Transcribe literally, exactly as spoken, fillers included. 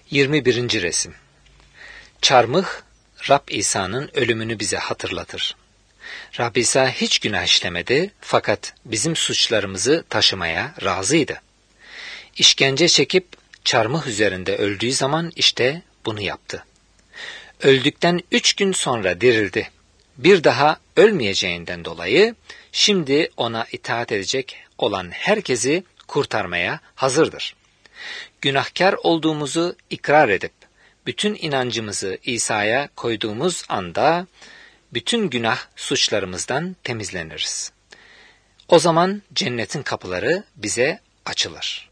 yirmi birinci resim. Çarmıh, Rab İsa'nın ölümünü bize hatırlatır. Rab İsa hiç günah işlemedi fakat bizim suçlarımızı taşımaya razıydı. İşkence çekip çarmıh üzerinde öldüğü zaman işte bunu yaptı. Öldükten üç gün sonra dirildi. Bir daha ölmeyeceğinden dolayı şimdi ona itaat edecek olan herkesi kurtarmaya hazırdır. Günahkar olduğumuzu ikrar edip bütün inancımızı İsa'ya koyduğumuz anda bütün günah suçlarımızdan temizleniriz. O zaman cennetin kapıları bize açılır.